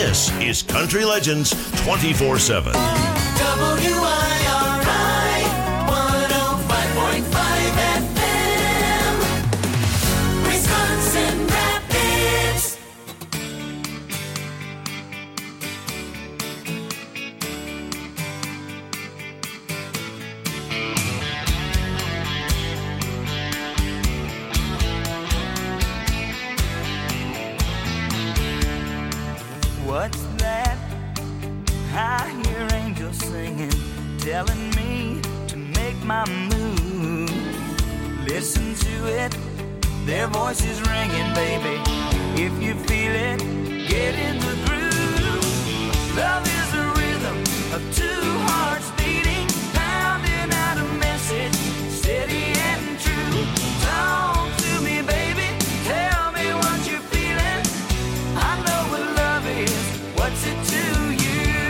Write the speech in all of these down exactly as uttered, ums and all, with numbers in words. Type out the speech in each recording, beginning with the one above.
This is Country Legends twenty-four seven. W I R I one oh five point five F M, Wisconsin Rapids. What's that? I hear angels singing, telling me to make my move. Listen to it, their voices ringing, baby. If you feel it, get in the groove. Love is the rhythm of two hearts beating, pounding out a message, steady and true. Talk to me, baby, tell me what you're feeling. I know what love is, what's it to you?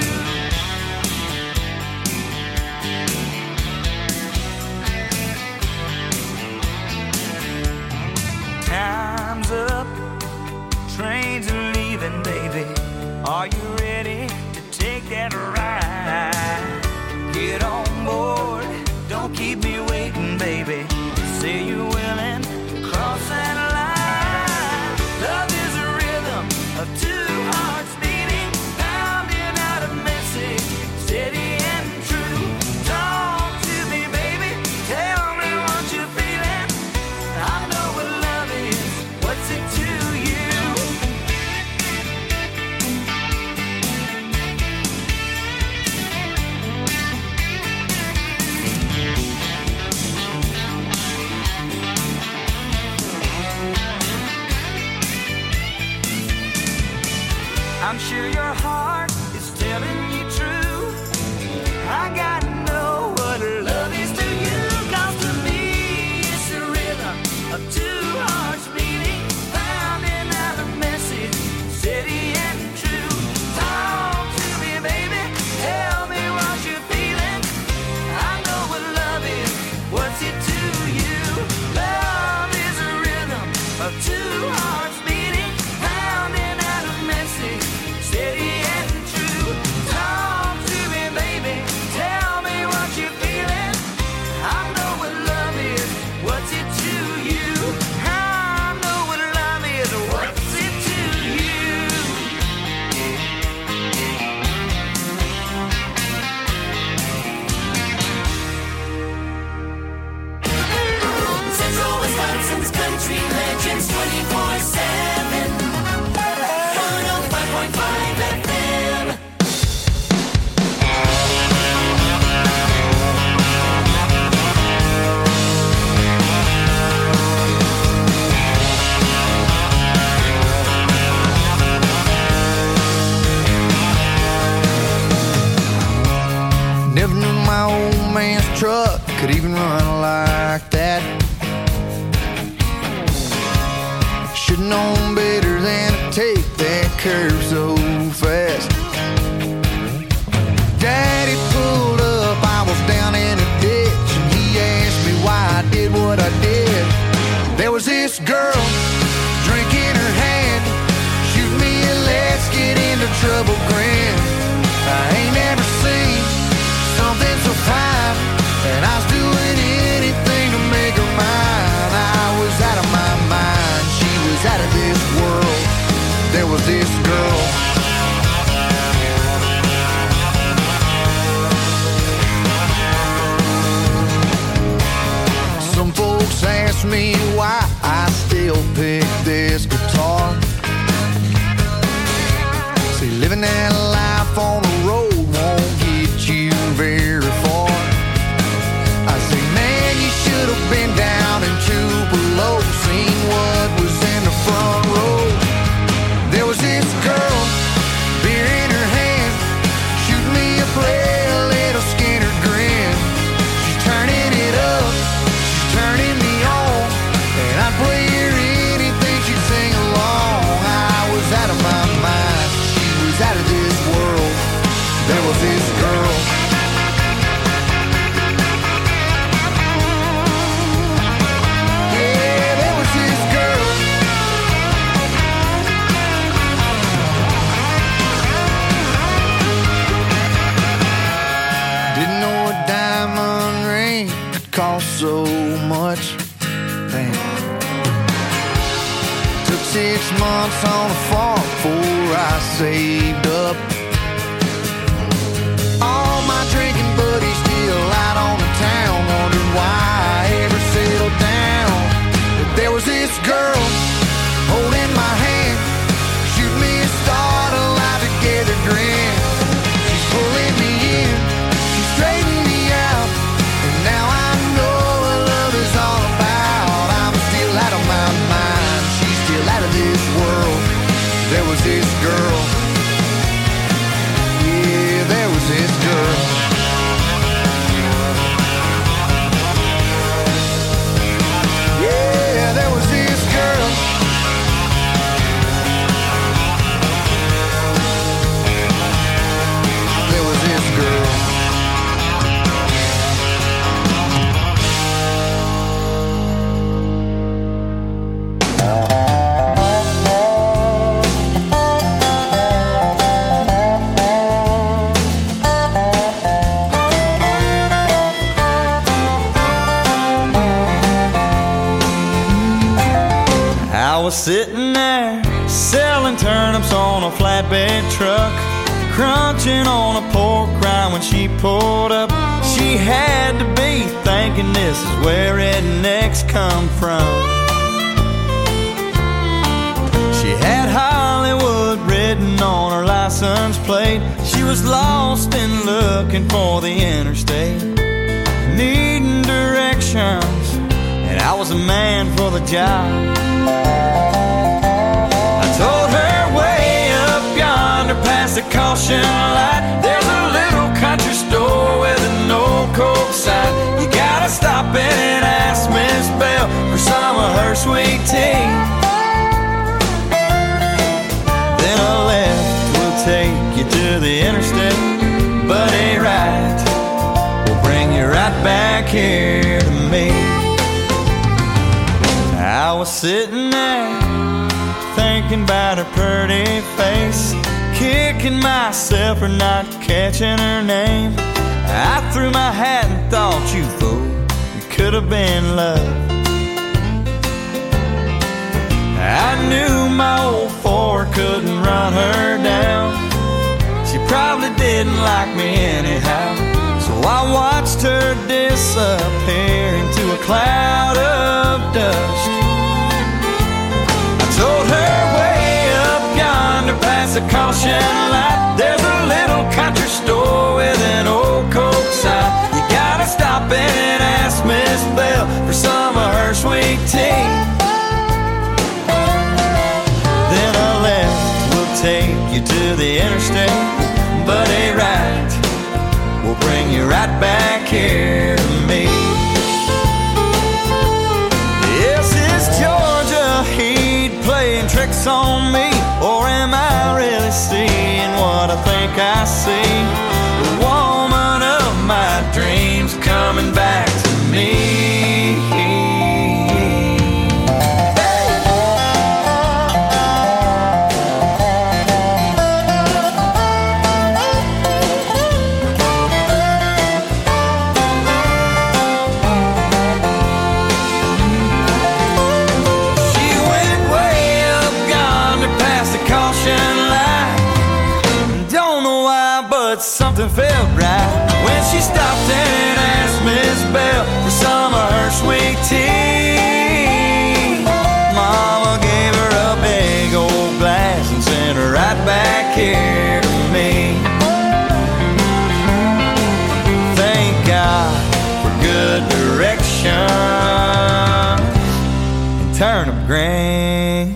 Time's up, trains are leaving, baby. Are you ready to take that ride? Get on board, don't keep me waiting, baby. Say you're willing to cross that line. Love is a rhythm of two hearts beating, pounding out a message, steady and true. Talk to me, baby, tell me what you're feeling. I know what love is, what's it to you? I'm sure your heart is telling you true. I gotta know what love is to you. 'Cause to me it's a rhythm of two hearts beating, pounding out a message, steady and true. Talk to me, baby, tell me what you're feeling. I know what love is, what's it to you? Love is a rhythm of two hearts beating, pounding out a message, steady and true. Talk to me, baby, tell me what you're feeling. I know what love is, what's it to you? I know what love is, what's it to you? Central Wisconsin's Country Legends twenty-four seven, one oh five point five F M. Never knew my old man's truck could even run like that. Should've known better than to take that curve so fast. Daddy pulled up, I was down in a ditch, and he asked me why I did what I did. There was this girl, drink in her hand, shoot me a let's get into trouble grin. I ain't never seen something so fine, and I was doing anything to make her mine. I was out of my mind, she was out of this world. There was this girl. Some folks ask me why I still pick this guitar. See, living that life on the road won't get you very far. I say, man, you should have been down in Tupelo, seen what was in the front row. There was this girl, beer in her hand, shooting me a play, a little Skinner grin. She's turning it up, she's turning me on, and I'd play her anything, she'd sing along. I was out of my mind, she was out of this months on a farm before I saved up. All my drinking buddies still out on the town, wondering why I ever settled down. But there was this girl holding my hand, shoot me a start, a life together grin. She's pulling me in, she's straightening me out, and now I know what love is all about. I'm still out of my mind, she's still out of this world. There was this girl, yeah, there was this girl. Yeah, there was this girl. There was this girl. I was sitting there selling turnips on a flatbed truck, crunching on a pork rind when she pulled up. She had to be thinking this is where rednecks come from. She had Hollywood written on her license plate. She was lost and looking for the interstate, needing directions, and I was a man for the job. I told her way up yonder past the caution light, there's a little country store with an old Coke sign. You gotta stop in and ask Miss Bell for some of her sweet tea. Then a left will take you to the interstate, but a right will bring you right back here to me. I was sitting there thinking about her pretty face, kicking myself for not catching her name. I threw my hat and thought, you fool, it could have been love. I knew my old Ford couldn't run her down. She probably didn't like me anyhow, so I watched her disappear into a cloud of dust. Told her way up yonder past the caution light, there's a little country store with an old Coke sign. You gotta stop in and ask Miss Bell for some of her sweet tea. Then a left will take you to the interstate, but a right will bring you right back here to me. Yes, it's Georgia Heat playing tricks on me, or am I really seeing what I think I see? The woman of my dreams coming back to me. Something felt right when she stopped and asked Miss Bell for some of her sweet tea. Mama gave her a big old glass and sent her right back here to me. Thank God for good direction and turnip greens.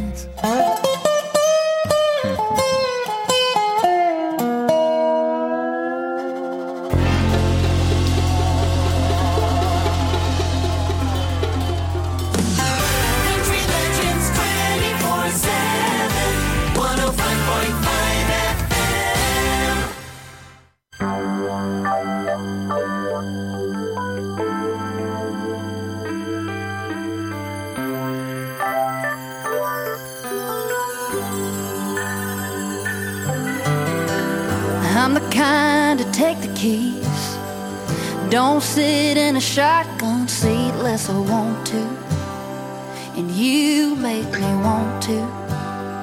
I'm the kind to take the keys, don't sit in a shotgun seat unless I want to, and you make me want to.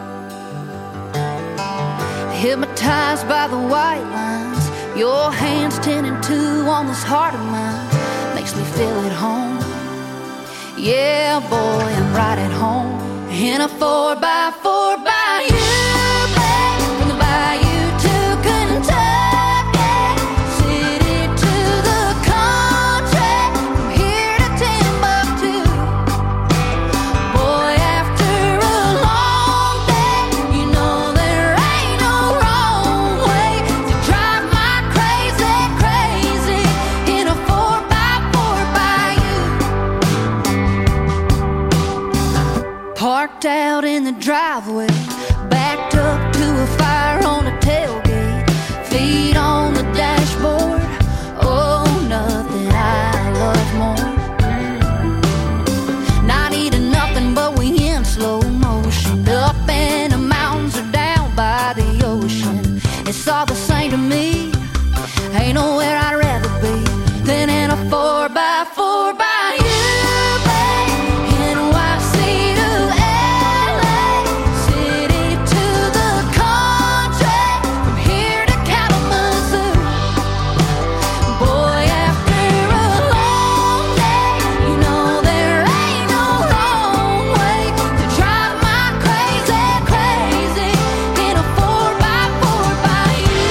Hypnotized by the white lines, your hands ten and two on this heart of mine makes me feel at home. Yeah, boy, I'm right at home in a four by four by you, babe, from the bayou to Kentucky, city to the country, from here to Timbuktu. Boy, after a long day, you know there ain't no wrong way to drive my crazy, crazy in a four by four by you. Parked out in the driveway, backed up to a fire on a tailgate, feet on the dashboard. Oh, nothing I love more. Not eating nothing, but we in slow motion, up in the mountains or down by the ocean. It's all the same to me. Ain't nowhere I'd rather be than in a four by four by you, babe. N Y C to L A, city to the country, from here to Kalamazoo. Boy, after a long day, you know there ain't no wrong way to drive my crazy, crazy in a four by four by you.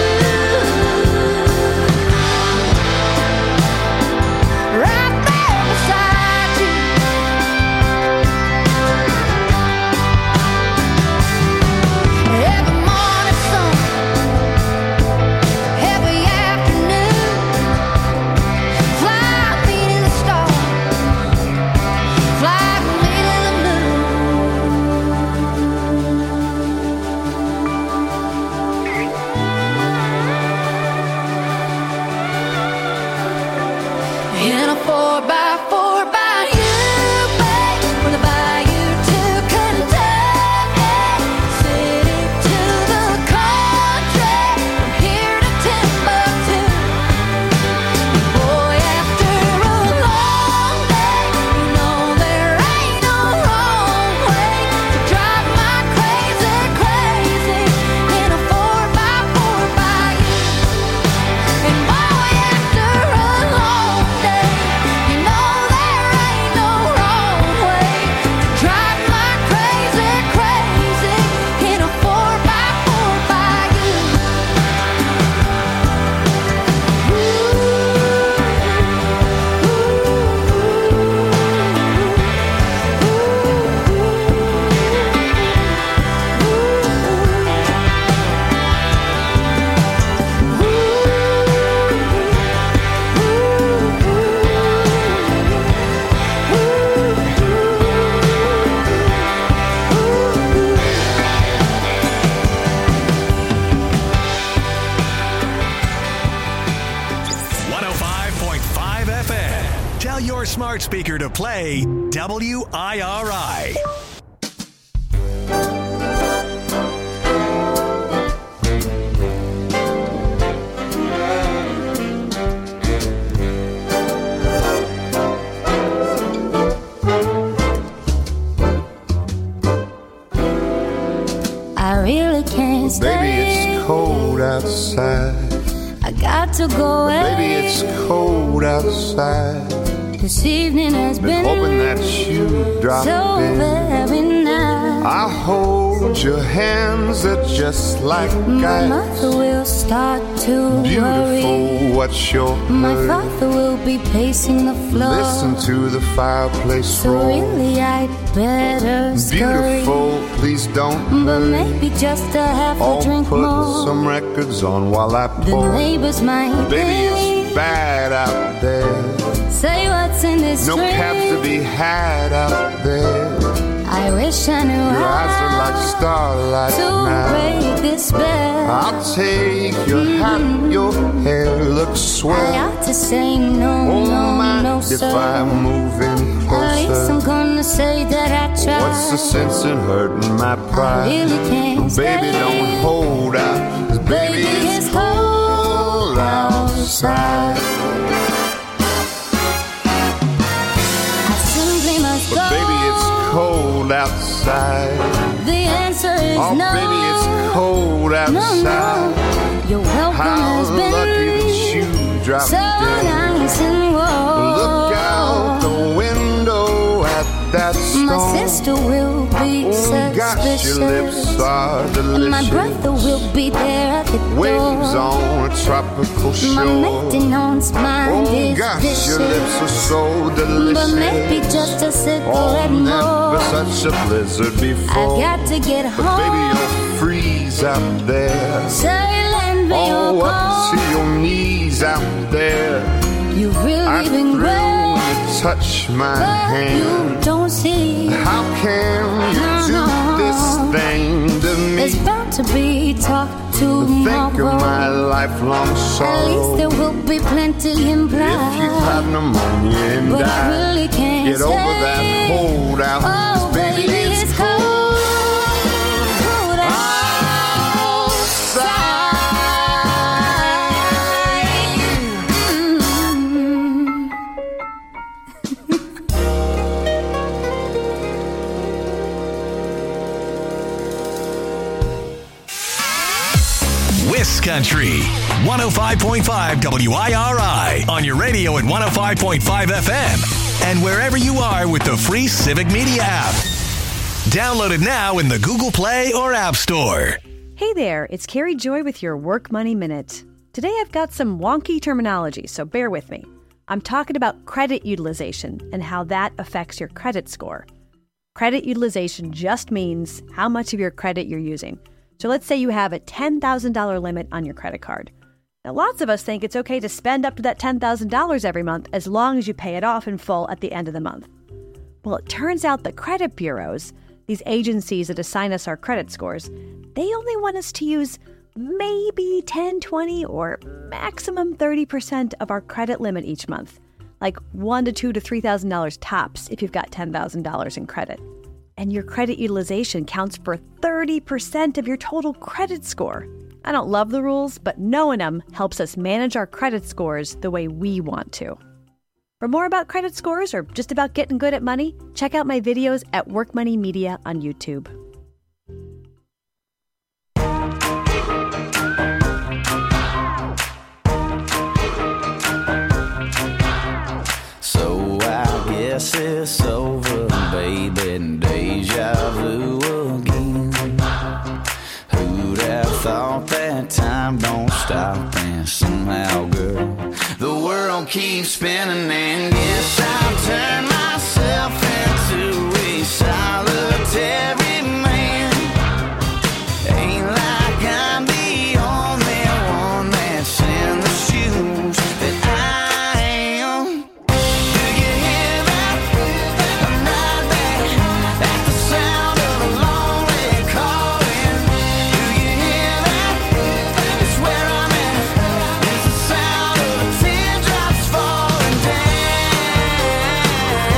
Right there beside you. Every morning sun, every afternoon, fly me to the stars, fly me to the moon. In a four by four by you, babe, from the bayou to Kentucky, city to the country, from here to Timbuktu. Boy, after a long day, you know there ain't no wrong way to drive my crazy, crazy in a four by four by you. And boy, after a long day, you know there ain't no wrong way to drive my crazy, crazy in a four by four by you. one oh five point five F M. Tell your smart speaker to play W I R I. I really can't stay. Baby, it's cold outside. I got to go away. Baby, it's cold outside. This evening has Been been hoping that you'd drop so in. very nice. I hold your hands, they're just like My ice. mother will start to worry. Beautiful, what's your My hurry? father will be pacing the floor. Listen to the fireplace So roar. really I'd better scurry. Beautiful, please don't But hurry. maybe just a half a I'll drink put more. some records on while I The pour. neighbors might Baby, it's think, bad out there. say what's in this No drink. cabs to be had out there. I wish I knew Your eyes are like how starlight to now. break this spell. I'll take your hat, your hair looks I swell. ought to say no, Oh, no, mind no, if sir. I move in At least I'm closer? gonna say that I tried. What's the sense in hurting my I pride? really can't Baby, stay. don't hold out, 'cause baby, Baby, it's it's cold cold outside. I simply must But go. baby, it's cold outside. The answer answer is Oh, no. baby, it's cold outside. No, no. Your welcome How has been lucky that you dropped so in. nice and warm. Look out the window at that storm. My sister will be Oh, suspicious. gosh, your lips are delicious. And my brother will be there at the Waves door. on a tropical shore. My maintenance mind Oh is gosh, vicious. your lips are so delicious. But maybe just a Oh, cigarette never more. such a blizzard before. I got to get But home. baby, you'll freeze out there. So you lend me Oh, your up coat. to your knees out there. You've really I'm been through great, when you touch my but hand. you don't see. How can you No, do no. this thing to me? There's bound to be talk tomorrow. Think of my lifelong At sorrow. least there will be plenty implied. If you have pneumonia and But I die, really can't get over stay. that holdout. Oh, 'Cause baby, it's it's cold cold outside. Mm. Wiss Country, one oh five point five W I R I, on your radio at one oh five point five F M, and wherever you are with the free Civic Media app. Download it now in the Google Play or App Store. Hey there, it's Carrie Joy with your Work Money Minute. Today I've got some wonky terminology, so bear with me. I'm talking about credit utilization and how that affects your credit score. Credit utilization just means how much of your credit you're using. So let's say you have a ten thousand dollars limit on your credit card. Now, lots of us think it's okay to spend up to that ten thousand dollars every month as long as you pay it off in full at the end of the month. Well, it turns out the credit bureaus, these agencies that assign us our credit scores, they only want us to use maybe ten, twenty, or maximum thirty percent of our credit limit each month. Like one to two to three thousand dollars tops if you've got ten thousand dollars in credit. And your credit utilization counts for thirty percent of your total credit score. I don't love the rules, but knowing them helps us manage our credit scores the way we want to. For more about credit scores or just about getting good at money, check out my videos at Work Money Media on YouTube. So I guess it's over, baby, and deja vu again. Who'd have thought that time don't stop, and somehow, girl, the world keeps spinning, and guess I've turned myself into a solitary man. Ain't like I'm the only one that's in the shoes that I am. Do you hear that? I'm right there at the sound of a lonely calling. Do you hear that? It's where I'm at. It's the sound of teardrops falling down.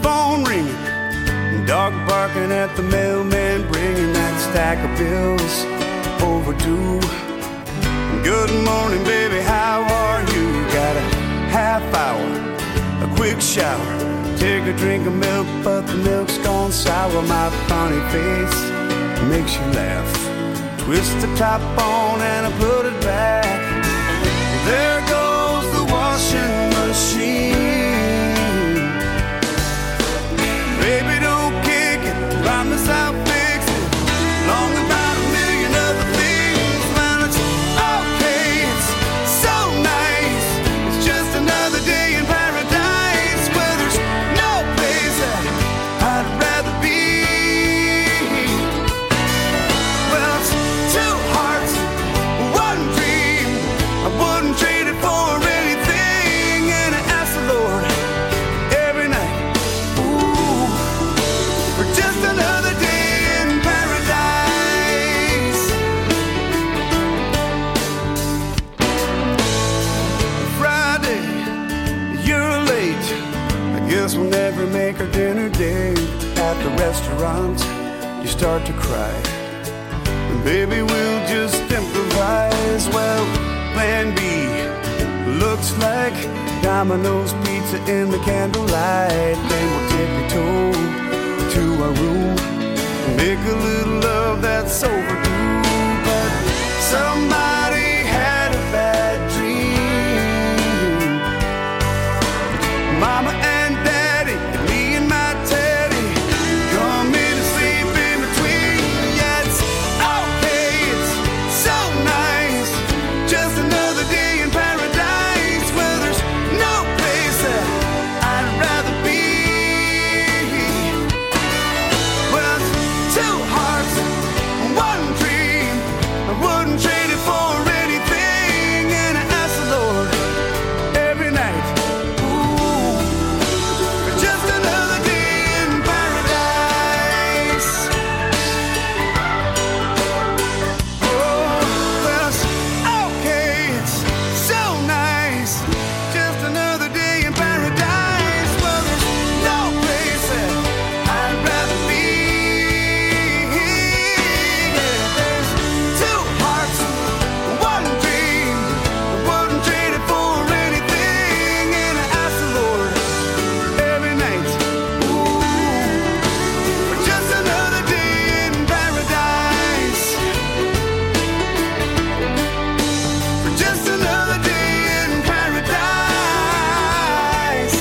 phone ringing, dog barking at the mailman, bringing that stack of bills overdue. Good morning, baby, how are you? Got a half hour, a quick shower, take a drink of milk, but the milk's gone sour. My funny face makes you laugh. Twist the top on and I put it back. There goes the washing machine. Baby, don't kick it, promise I'll fix it. Long about a million other things, man, it's okay, it's so nice. It's just another day in paradise where there's no place that I'd rather be. Well, it's two hearts, one dream. I wouldn't trade it for anything, and I ask the Lord every night, ooh, for just another day in paradise. Friday, you're late. I guess we'll never make our dinner date. At the restaurant, you start to cry. And baby, we'll just improvise. Well, plan B looks like Domino's pizza in the candlelight. Then we'll tippy-toe to our room and make a little love that's overdue. But somebody had a bad dream. Mama and Daddy, and me and my Teddy, come in and sleep in between. Yeah, it's okay, it's so nice. Just another day in paradise where there's no place that I'd rather be. Well, it's two hearts, one dream. I wouldn't trade it for anything, and I ask the Lord every night, ooh, for just another day in paradise. Oh, well, it's okay, it's so nice. Just another day in paradise. Well, there's no place that I'd rather be. Yeah, there's two hearts, one dream. I wouldn't trade it for anything, and I ask the Lord every night, ooh, for just another day in paradise. For just another day in paradise.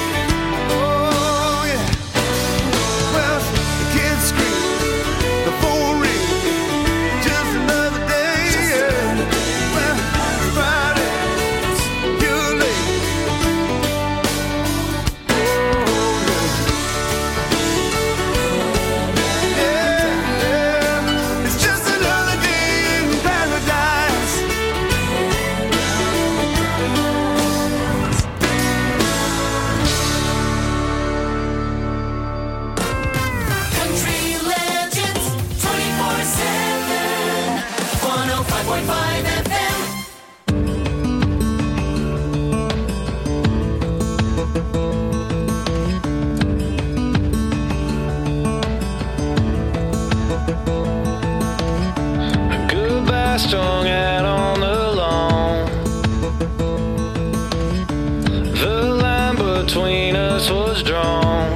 Oh, yeah. Well, the kids scream, the phone rings, just another day. Yeah. Well, Friday, you're late. Oh, yeah. Yeah, yeah. It's just another day in paradise. Country Legends twenty-four seven, one oh five point five F M. Goodbye strung out on the lawn. The line between us was drawn.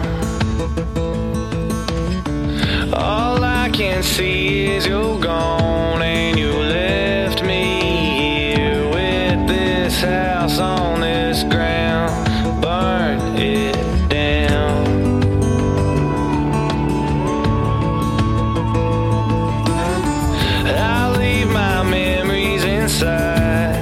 All I can see is you're gone, and you left me here with this house on this ground. Burn it down. I'll leave my memories inside,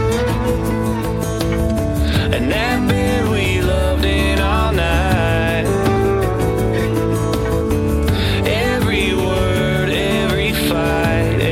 and that bed we loved in all night. Every word, every fight,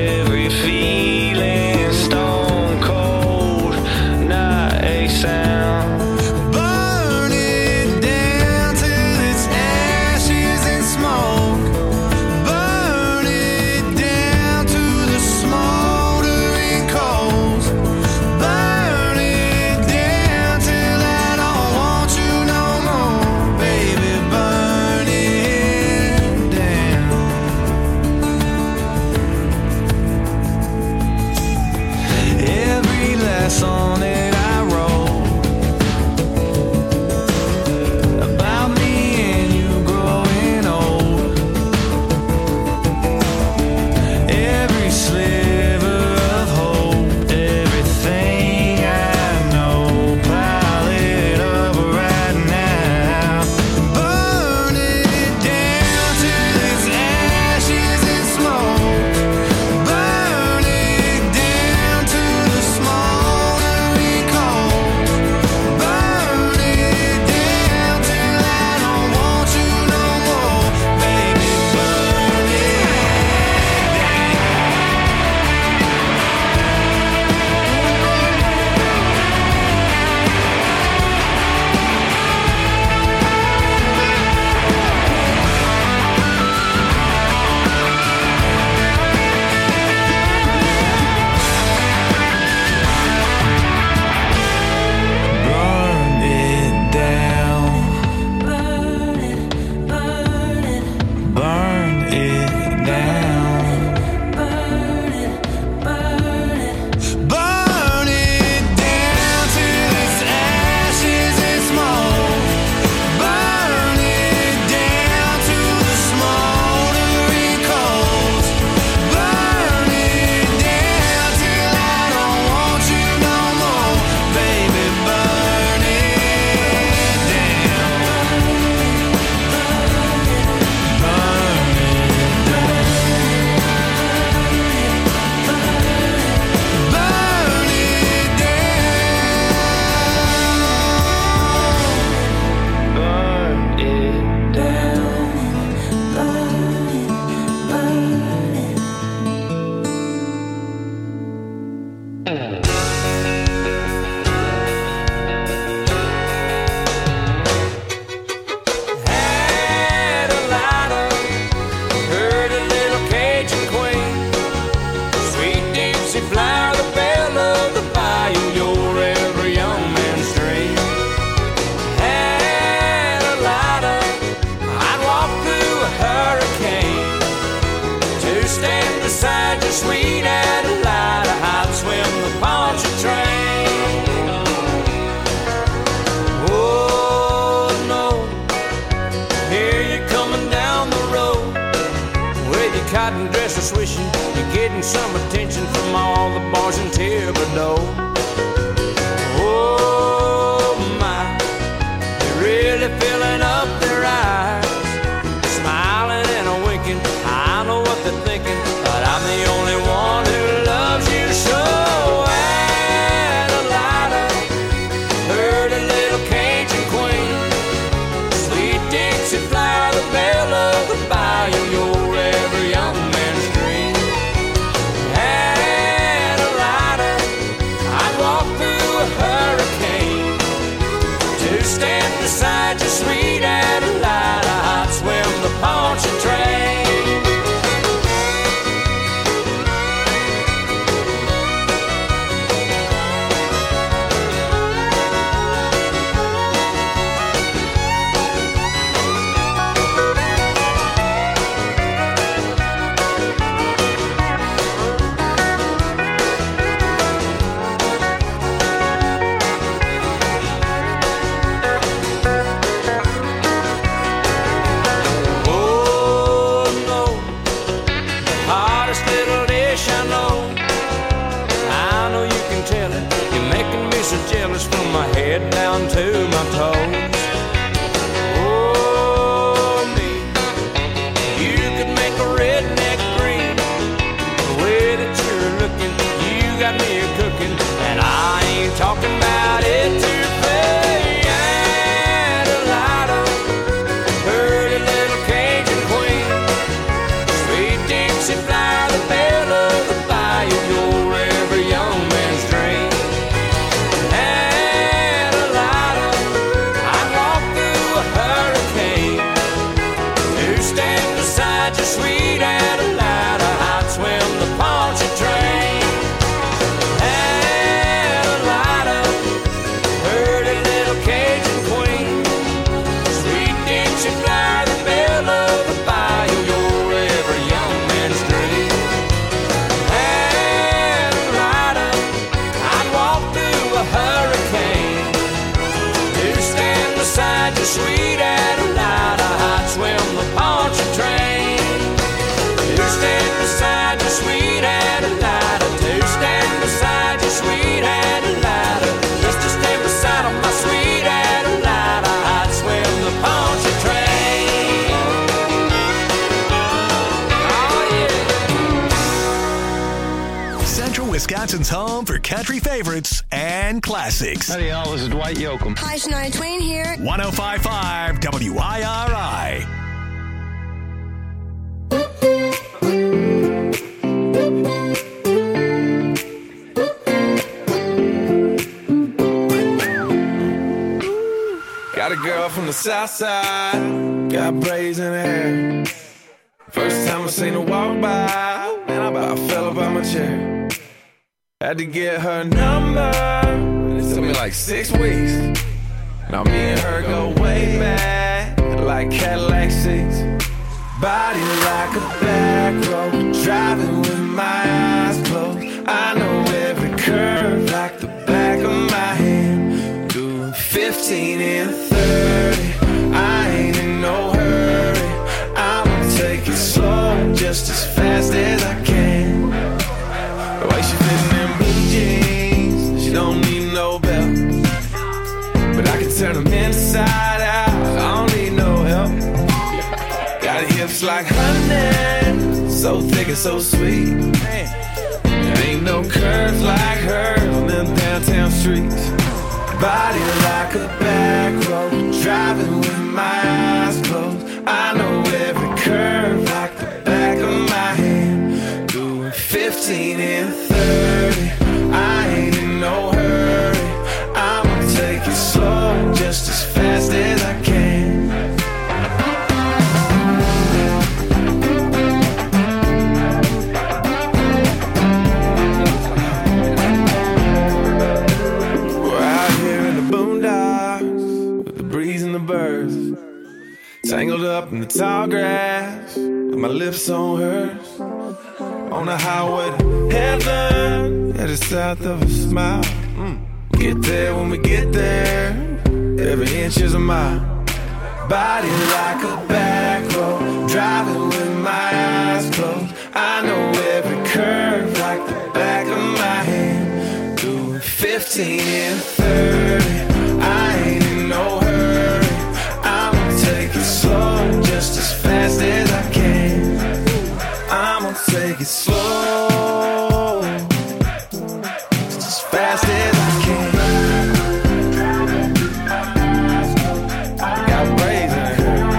cotton dresser swishing, you're getting some attention from all the boys in Thibodeau. Oh my, they're really filling up their eyes, smiling and a winking. I know what they're thinking, but I'm the only one who loves you so. Adelina, pretty little Cajun queen, sweet Dixie flower, the belle of the bayou, your every young man's dream. Adelina, I'd walk through a hurricane to stand beside you, sweet Adelina. I'd swim the Pontchartrain. So jealous from my head down to my toes. Oh, me, you could make a redneck green. The way that you're looking, you got me a cooking, and I ain't talking about it to pay. Adelina, pretty little Cajun queen, sweet Dixie flower, the belle of the bayou, your every young man's dream. Sweet Adelina, I'd swim the Pontchartrain. Adelina, pretty little Cajun queen, sweet Dixie flower, the belle of the bayou, your every young man's dream. Adelina, I'd walk through a hurricane to stand beside you, sweet Adelina. I'd swim the Pontchartrain. Stand beside you, sweet Adelina. To stand beside you, sweet Adelina. Just to stand beside of my sweet Adelina. I'd swim the Pontchartrain. Oh yeah. Central Wisconsin's home for country favorites and classics. Howdy y'all, this is Dwight Yoakam. Hi, Shania Twain here. one oh five point five W I R I. Got a girl from the south side, got braids in her hair. First time I seen her walk by, man, I about fell up out my chair. Had to get her number, it took me like six weeks. Now me and her go way back, like Cadillac seats. Body like a back road, driving with my eyes closed. I know every curve like the back of my hand. Doing fifteen and thirty, I ain't in no hurry. I'ma take it slow, just as fast as I can. The way she fits in them blue jeans, she don't need no belt. But I can turn them inside out, I don't need no help. Got hips like honey, so thick and so sweet. There ain't no curves like hers on them downtown streets. Body like a back road, driving with my eyes closed. I know every curve like the back of my hand. Doing fifteen and thirty, I ain't in no hurry. I'ma take it slow, just as fast as I can. Tangled up in the tall grass, with my lips on hers. On the highway to heaven, headed south of a smile. Mm. Get there when we get there, every inch is a mile. Body like a back road, driving with my eyes closed. seen in thirty. I ain't in no hurry. I'ma take it slow, just as fast as I can. I'ma take it slow, just as fast as I can. I got brains in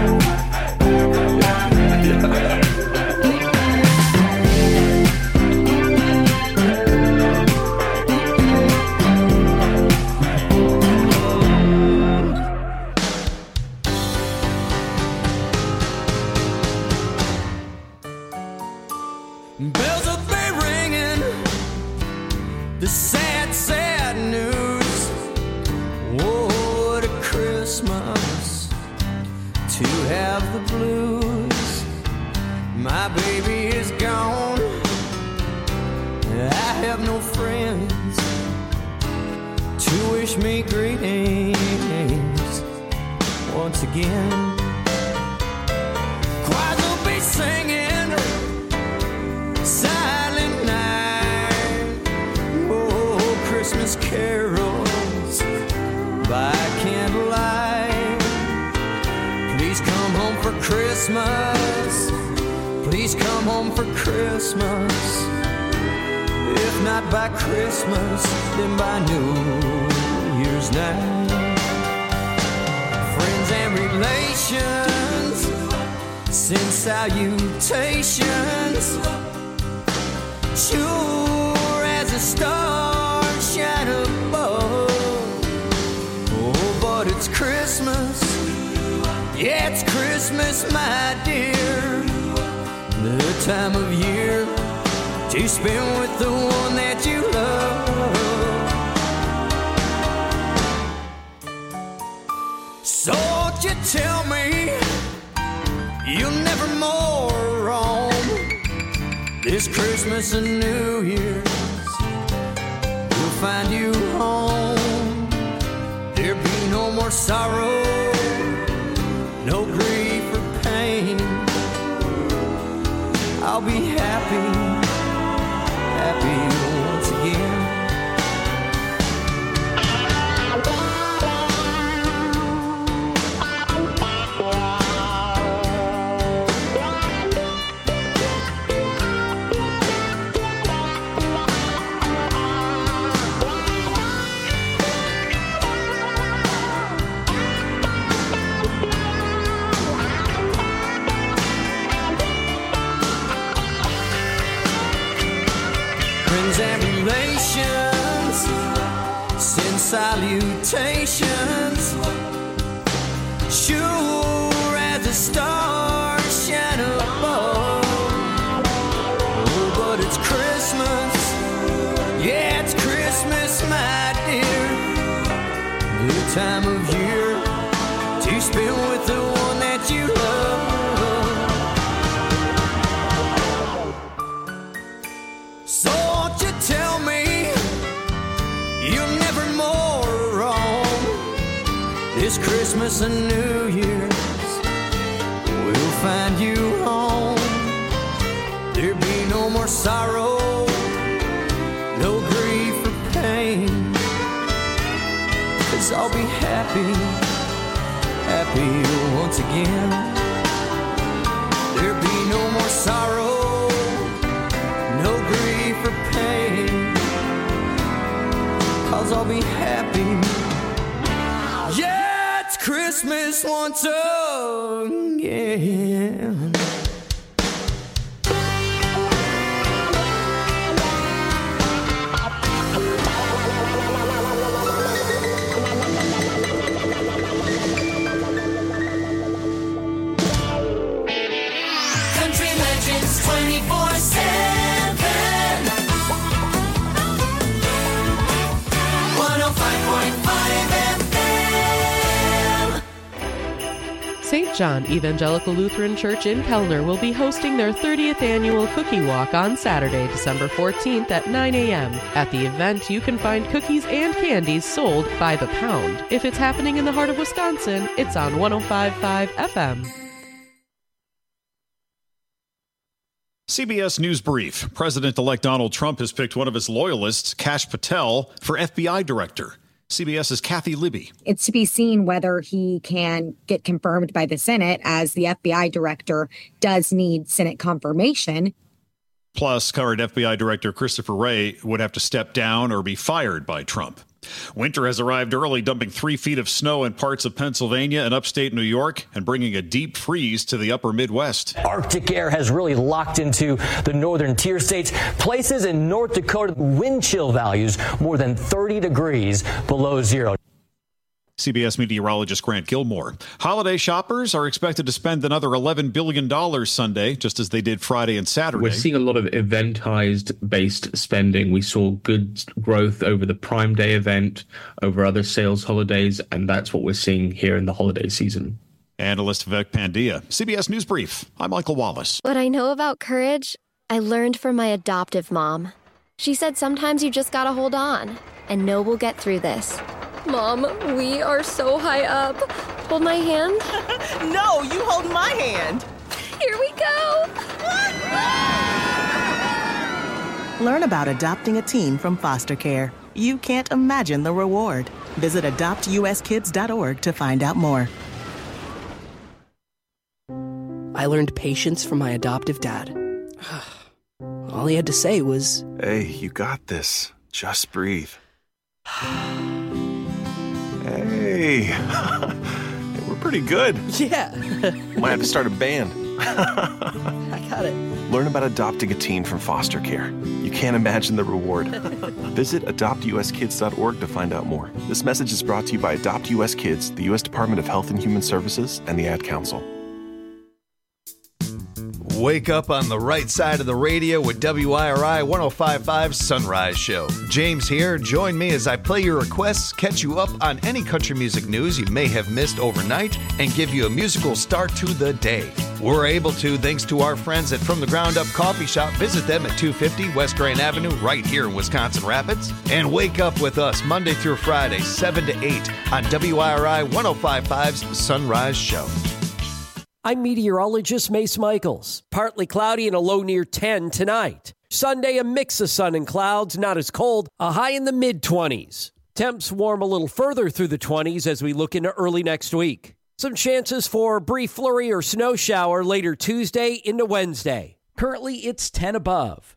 Bells will be ringing, the sad, sad news. Oh, what a Christmas to have the blues. My baby is gone, I have no friends to wish me greetings once again. Choirs will be singing Silent Night, oh, Christmas carols by candlelight. Please come home for Christmas, please come home for Christmas. If not by Christmas, then by New Year's night. Friends and relations send salutations, sure as a star shine above. Oh, but it's Christmas, yeah, it's Christmas, my dear. The time of year to spend with the one that you love. So won't you tell me you'll never more roam this Christmas and New Year's? We'll find you home. There'll be no more sorrow, no grief or pain. I'll be happy, happy once again. Send salutations, sure as a star shine above. Oh, but it's Christmas, yeah, it's Christmas, my dear. The time of year to spend with the one that you love. So won't you tell me you'll never more roam this Christmas and New Year's? We'll find you home. There'll be no more sorrow, no grief or pain. 'Cause I'll be happy, happy once again. There'll be no more sorrow, no grief or pain. 'Cause I'll be happy. Yeah, it's Christmas once again. Country Legends twenty-four seven. one oh five point five F M. Saint John Evangelical Lutheran Church in Kellner will be hosting their thirtieth annual Cookie Walk on Saturday, December fourteenth at nine a.m. At the event, you can find cookies and candies sold by the pound. If it's happening in the heart of Wisconsin, it's on one oh five point five F M. C B S News Brief. President-elect Donald Trump has picked one of his loyalists, Kash Patel, for F B I director. CBS's Kathy Libby. It's to be seen whether he can get confirmed by the Senate, as the F B I director does need Senate confirmation. Plus, current F B I Director Christopher Wray would have to step down or be fired by Trump. Winter has arrived early, dumping three feet of snow in parts of Pennsylvania and upstate New York and bringing a deep freeze to the upper Midwest. Arctic air has really locked into the northern tier states. Places in North Dakota, wind chill values more than thirty degrees below zero. C B S meteorologist Grant Gilmore. Holiday shoppers are expected to spend another eleven billion dollars Sunday, just as they did Friday and Saturday. We're seeing a lot of eventized-based spending. We saw good growth over the Prime Day event, over other sales holidays, and that's what we're seeing here in the holiday season. Analyst Vivek Pandya, C B S News Brief. I'm Michael Wallace. What I know about courage, I learned from my adoptive mom. She said sometimes you just gotta hold on and know we'll get through this. Mom, we are so high up. Hold my hand. No, you hold my hand. Here we go. Learn about adopting a teen from foster care. You can't imagine the reward. Visit adopt u s kids dot org to find out more. I learned patience from my adoptive dad. All he had to say was, "Hey, you got this. Just breathe." Hey, we're pretty good. Yeah. Might have to start a band. I got it. Learn about adopting a teen from foster care. You can't imagine the reward. Visit adopt u s kids dot org to find out more. This message is brought to you by Adopt U S Kids, the U S Department of Health and Human Services, and the Ad Council. Wake up on the right side of the radio with W I R I one oh five point five Sunrise Show. James here. Join me as I play your requests, catch you up on any country music news you may have missed overnight, and give you a musical start to the day. We're able to thanks to our friends at From the Ground Up Coffee Shop. Visit them at two fifty West Grand Avenue right here in Wisconsin Rapids. And wake up with us Monday through Friday, seven to eight on W I R I one oh five point five's Sunrise Show. I'm meteorologist Mace Michaels. Partly cloudy and a low near ten tonight. Sunday, a mix of sun and clouds, not as cold, a high in the mid-twenties. Temps warm a little further through the twenties as we look into early next week. Some chances for a brief flurry or snow shower later Tuesday into Wednesday. Currently, it's ten above.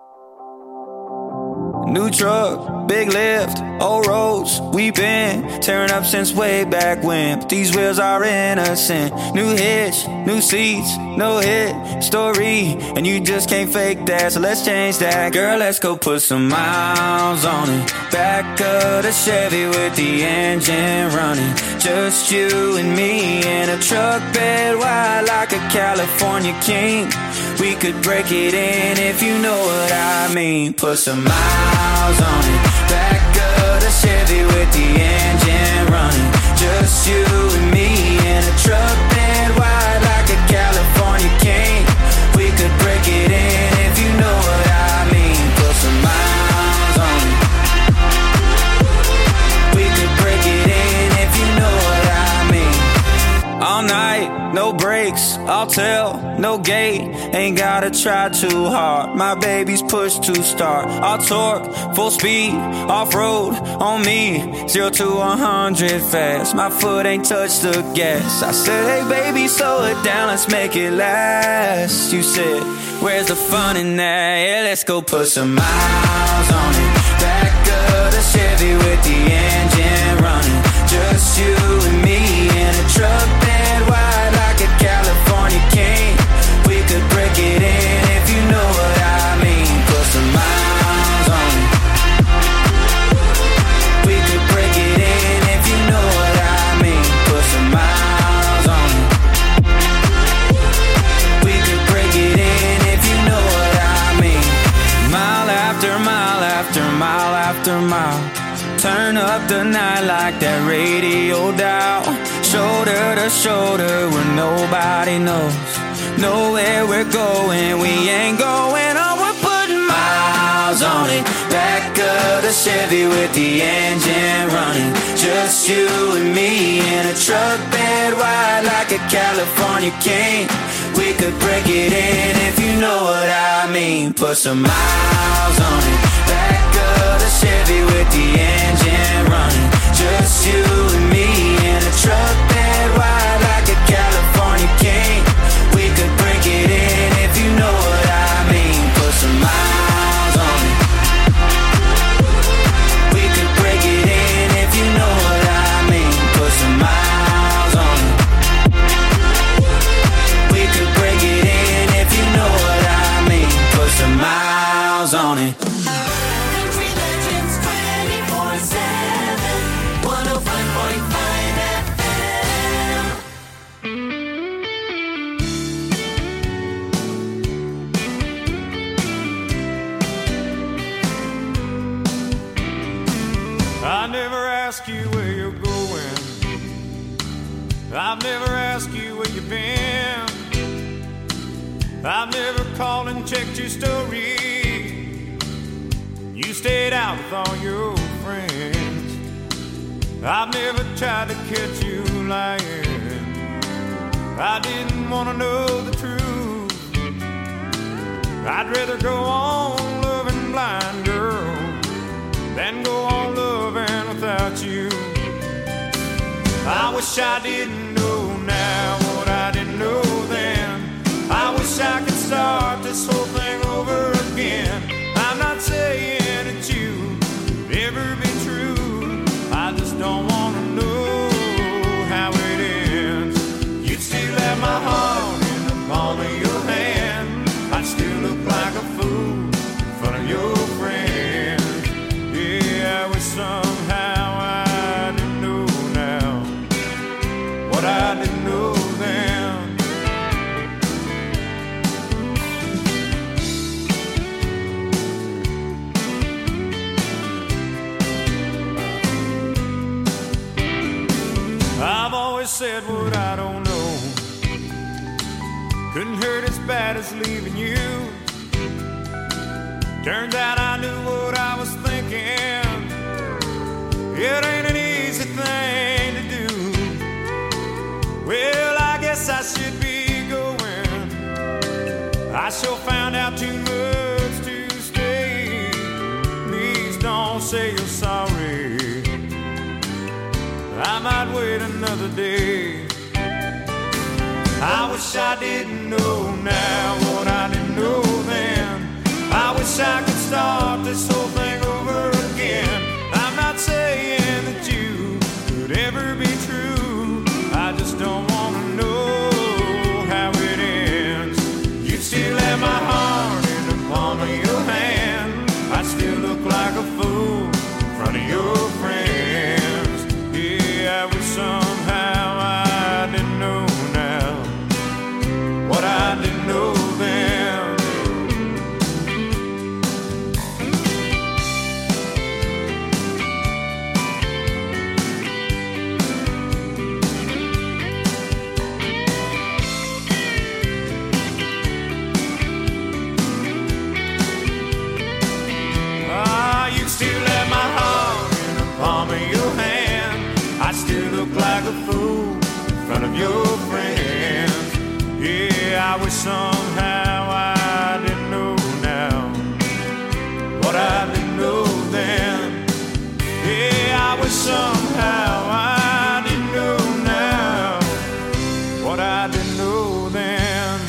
New truck, big lift, old roads, we been tearing up since way back when. But these wheels are innocent. New hitch, new seats, no hit story, and you just can't fake that. So let's change that, girl. Let's go put some miles on it. Back of the Chevy with the engine running. Just you and me in a truck bed wide like a California king. We could break it in if you know what I mean. Put some miles on it. Back of the Chevy with the engine running. Just you and me in a truck bed wide like a California king. We could break it in if you know what I mean. Put some miles on it. We could break it in if you know what I mean. All night, no brakes, I'll tell, no gate. Ain't gotta try too hard. My baby's push to start. I'll torque, full speed, off-road on me. Zero to one hundred fast. My foot ain't touched the gas. I said, hey baby, slow it down, let's make it last. You said, where's the fun in that? Yeah, let's go put some miles on it. Back of the Chevy with the engine running. Just you and me in a truck bed wide like a California king. We could break it in if you know what I mean. Put some miles on it. We could break it in if you know what I mean. Put some miles on it. We could break it in if you know what I mean. Mile after mile after mile after mile. Turn up the night like that radio dial. Shoulder to shoulder where nobody knows. Know where we're going, we ain't going on. We're putting miles on it. Back of the Chevy with the engine running. Just you and me in a truck bed wide like a California king. We could break it in if you know what I mean. Put some miles on it. Back of the Chevy with the engine running. Just you and me in a truck that wide like a California king. We could break it in if you know what I mean. Put some miles on it. We could break it in if you know what I mean. Put some miles on it. We could break it in if you know what I mean. Put some miles on it. Country Legends twenty-four seven, one oh five point five F M. I never ask you where you're going. I've never asked you where you've been. I've never called and checked your story. You stayed out with all your friends. I've never tried to catch you lying. I didn't want to know the truth. I'd rather go on loving blind, girl, than go on loving without you. I wish I didn't know now what I didn't know then. I wish I could start this whole thing over again. I'm not saying that you could ever be true. I just don't want to know how it ends. You'd still have my heart in the palm of your hand. I'd still look like a fool in front of your friends. Yeah, I wish somehow I didn't know now what I didn't know then. I've always said what I don't know. Couldn't hurt as bad as leaving you. Turns out I knew what I was thinking. It ain't an easy thing to do. Well, I guess I should be going. I sure found out too much to stay. Please don't say you're sorry. I might wait another day. I wish I didn't know now what I didn't know then. I wish I could start this whole thing over again. I'm not saying that you could ever be true. I just don't want to know how it ends. You'd still have my heart in the palm of your hand. I'd still look like a fool in front of your friends. Yeah, I wish somehow I didn't know now what I didn't know then. Ah, you still have my heart in the palm of your hand. I still look like a fool in front of your friends. Yeah, I wish somehow I didn't know now what I didn't know then. Yeah, I wish somehow I didn't know now what I didn't know then.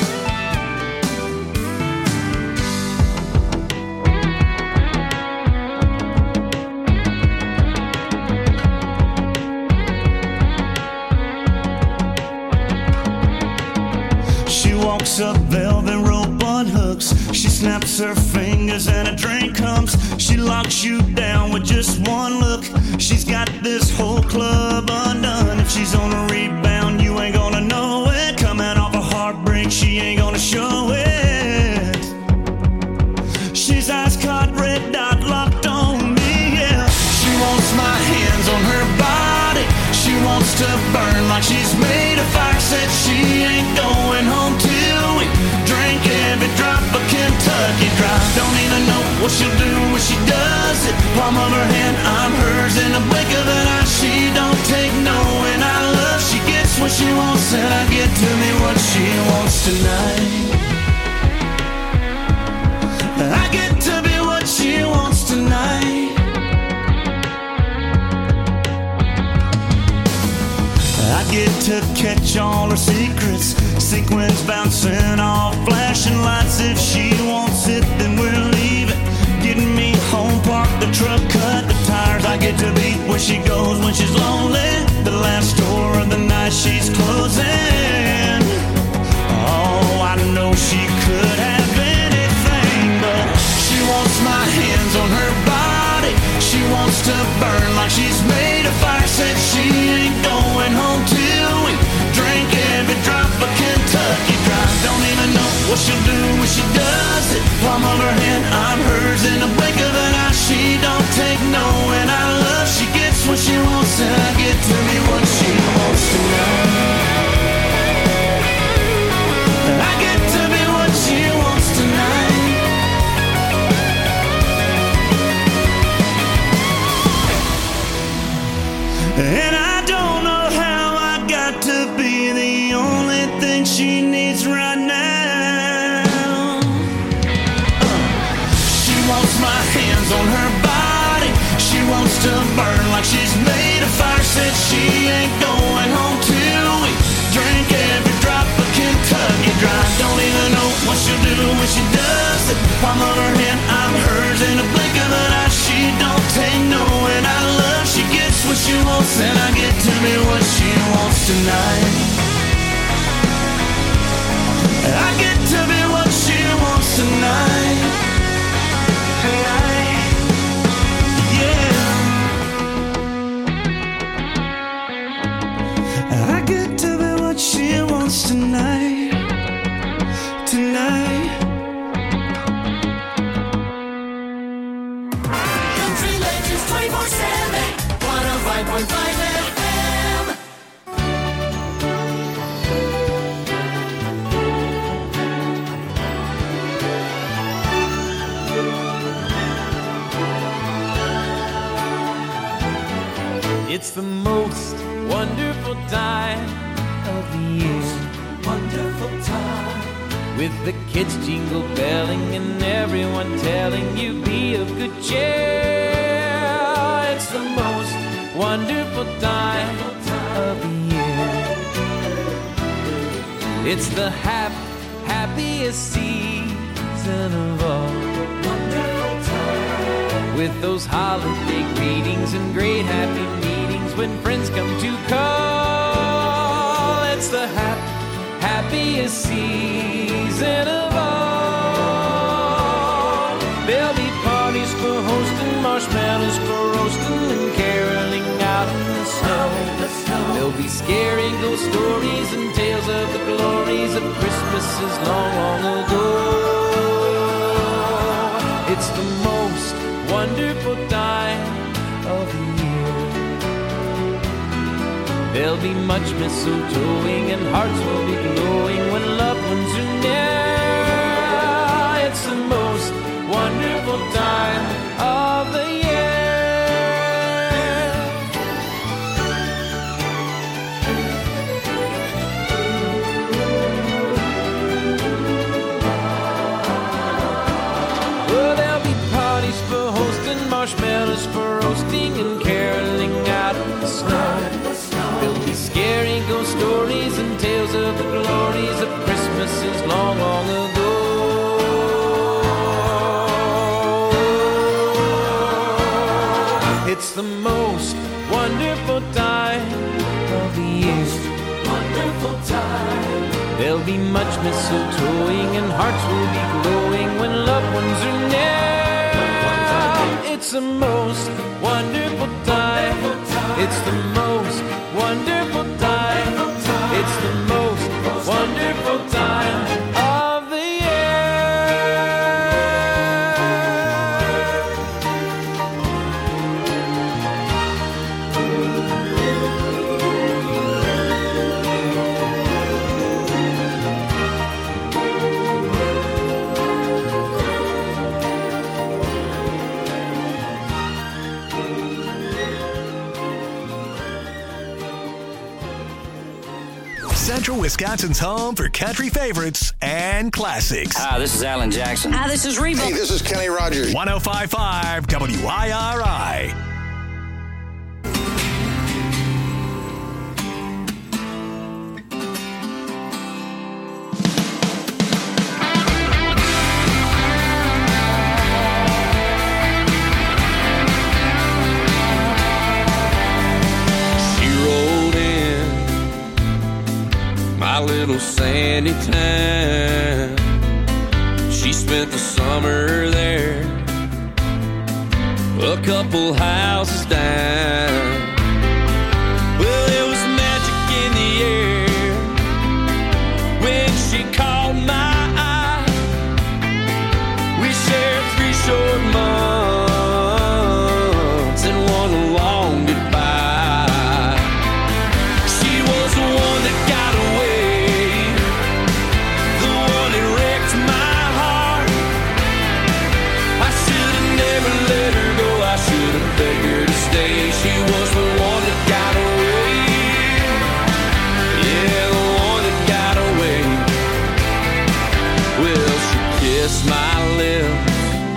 She walks up velvet rope on hooks. She snaps her fingers and a drink comes. She locks you down with just one look. She's got this whole club undone. If she's on a rebound, you ain't gonna know it. Coming off a heartbreak, she ain't gonna show it. She's ice cold, red dot locked on me, yeah. She wants my hands on her body. She wants to burn like she's made of fire. Said she ain't going home till we drink every drop of Kentucky Dry. Don't even know what she'll do when she does it. Palm of her hand, I'm hers in the blink of an eye. She don't take no, and I love. She gets what she wants, and I get to me what she wants tonight. sequins bouncing off flashing lights. If she wants it, then we'll leave it. Getting me home, park the truck, cut the tires. I get to be where she goes when she's lonely. The last store of the night she's closing. Oh, I know she could have anything, but she wants my hands on her body. She wants to burn like she's made of fire. Said she ain't going home till we drink every drop of Kentucky Dry. Don't even know what she'll do when she does it. Palm of her hand, I'm hers in the blink of an eye. She don't take no, and I love she gets what she wants, and I get to be what she wants tonight. I get to be what she wants tonight. And I don't know how I got to be the only thing she needs right now. uh, She wants my hands on her body. She wants to burn like she's made of fire. Said she ain't going home till we drink every drop of Kentucky Dry. Don't even know what she'll do when she does it. Palm of her hand, I'm hers in a blink of an eye. She don't take no, and I love she gets what she wants, and I get to be what she wants tonight. I get to be what she wants tonight. Yeah. I get to be what she wants tonight. Tonight. Country Legends twenty-four seven, one oh five point five F M. It's the most wonderful time of the year. Wonderful time. With the kids jingle belling and everyone telling you be of good cheer. It's the most wonderful time of the year. It's the hap- happiest season of all. Wonderful time. With those holiday greetings and great happy meetings when friends come to call. It's the hap- happiest season of all. There'll be parties for hosting, marshmallows for roasting, and caroling out in the snow. There'll be scary ghost stories and tales of the glories of Christmases long, long ago. It's the most wonderful time of the year. There'll be much mistletoeing and hearts will be glowing when loved ones are near. It's the most wonderful time of the year. Well, there'll be parties for hosting, marshmallows for roasting, and caroling out in the snow. There'll be scary ghost stories and tales of the glories of Christmases long, long ago. It's the most wonderful time of the year. Wonderful time. There'll be much mistletoeing and hearts will be glowing when loved ones are near. It's the most wonderful time. It's the most wonderful time. It's the most wonderful time of the Central Wisconsin's home for country favorites and classics. Hi, this is Alan Jackson. Hi, this is Reba. Hey, this is Kenny Rogers. one oh five point five W I R I. town. She spent the summer there, a couple houses down. Well, there was magic in the air when she caught my eye. We shared three short months and one long goodbye. She was the one that got away, the one that wrecked my heart. I should have never let her go, I should have begged her to stay. She was the one that got away, yeah, the one that got away. Well, she kissed my lips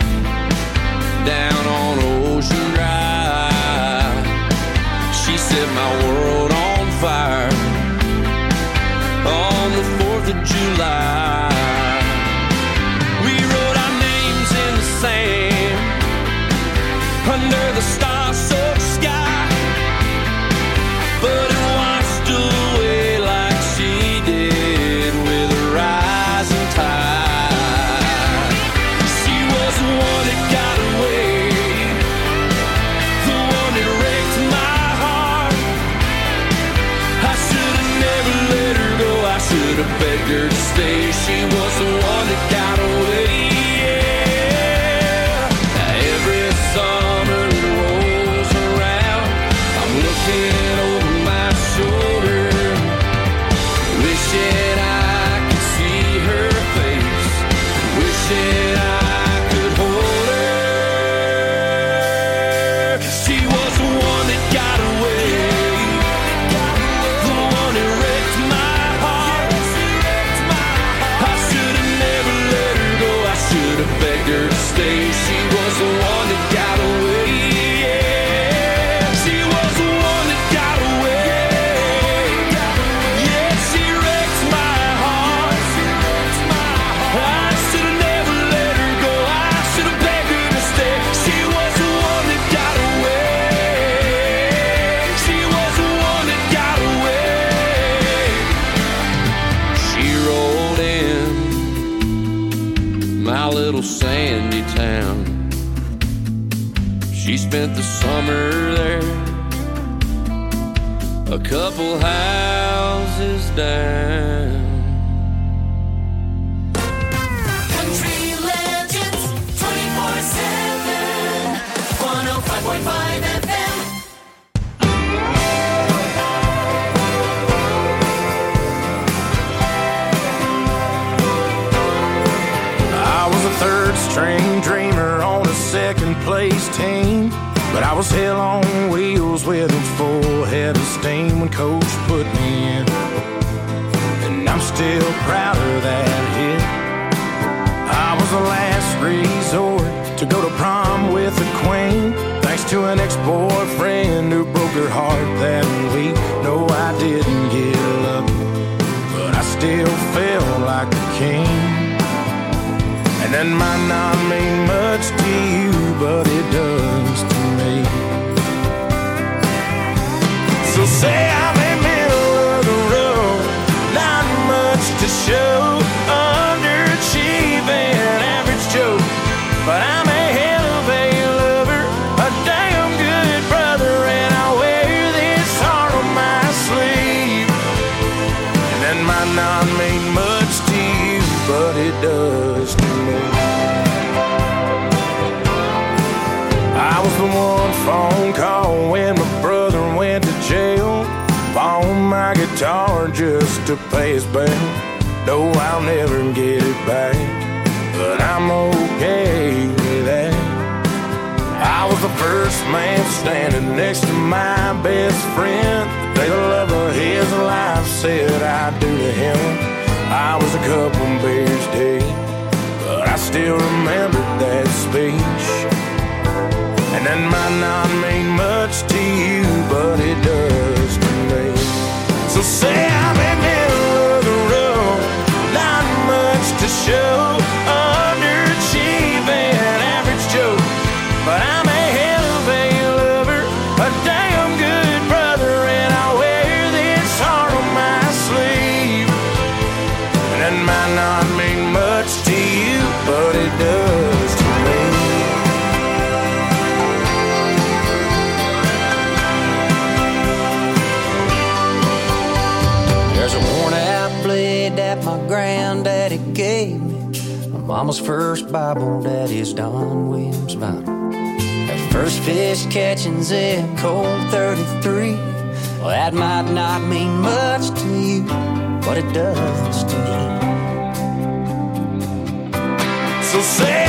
down on Ocean Drive. She set my world on fire on the fourth of July. We wrote our names in the sand under the star-soaked sky, but it washed away like she did with a rising tide. She was the one that got away, the one that wrecked my heart. I should have never let her go, I should have begged her to stay. She was the one that got away, yeah. Every summer that rolls around, I'm looking over my shoulder, wishing I could see her face, wishing I could hold her. She was the one that got away, the one that wrecked my heart. I should have never let her go, I should have begged her to stay. She was the one that got away, yeah. She was the one that got away, yeah. She wrecked my heart. I should have never let her go, I should have begged her to stay. She was the one that got away, she was the one that got away. She rolled in my little sandy town. She spent the summer there, a couple houses down. Country legends, twenty-four seven, one oh five point five F M. I was a third string dreamer on a second place team, but I was hell on wheels with a full head of steam when coach put me in, and I'm still proud of that hit. I was the last resort to go to prom with the queen, thanks to an ex-boyfriend who broke her heart that week. No, I didn't get up, but I still felt like a king. And that might not mean much to you, but it does to me. So say I'm in the middle of the road, not much to show, underachieving, average Joe, but I'm a hell of a lover, a damn good brother, and I wear this heart on my sleeve. And that might not mean much to you, but it does to me. I was the one phone call when my brother went to jail, bought my guitar just to pay his bail. No, I'll never get it back, but I'm okay with that. I was the first man standing next to my best friend, the day the love of his life said I do to him. I was a couple beers deep, but I still remember that speech. And that might not mean much to you, but it does to me. So say I'm in the middle of the road, not much to show, underachieving, average Joe, but I'm a hell of a lover, a damn good brother, and I wear this heart on my sleeve. And that might not mean much to you, but it does to me. There's a worn out blade that my granddaddy gave me, my mama's first Bible, daddy's Don Williams vinyl. That first fish catching Zip Code thirty-three, well, that might not mean much to you, but it does to me. So say